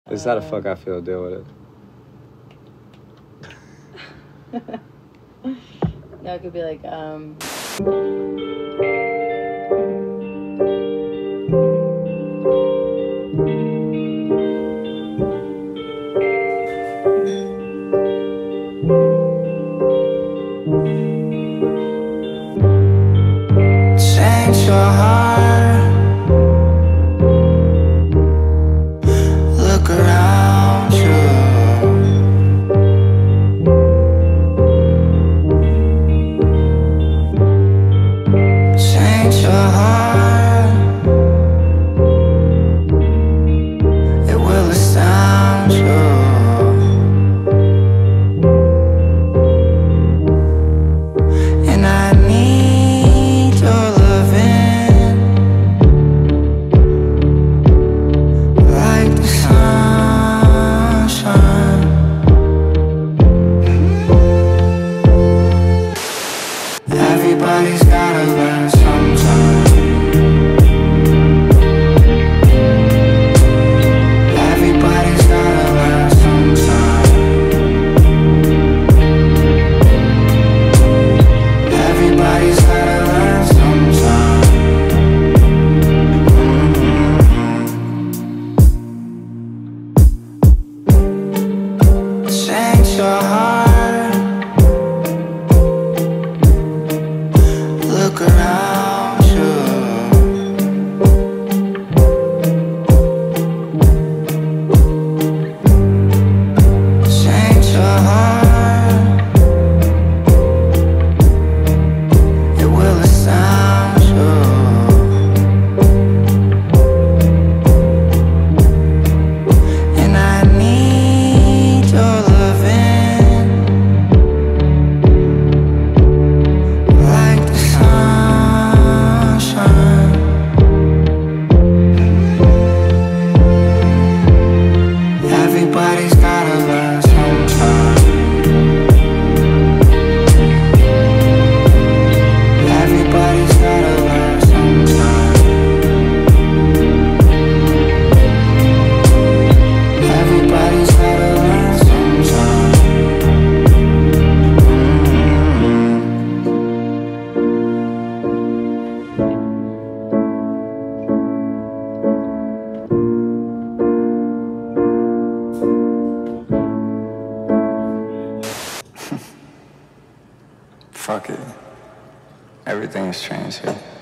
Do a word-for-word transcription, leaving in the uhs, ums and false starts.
It's how the fuck I feel. Deal with it. No, it could be like, um... Change your heart. Look around you. Change your heart. It will astound you. And I need your loving, like the sunshine. Everybody's gotta learn sometime. Everybody's gotta learn sometime. Everybody's gotta learn sometime. Mm-hmm. Change your heart. Look around you. Change your heart. It will astound you. And I need your loving, like the sunshine. Everybody's gotta learn sometime. Everybody's gotta learn sometime. Everybody's gotta learn sometime. Fuck it. Everything has changed here.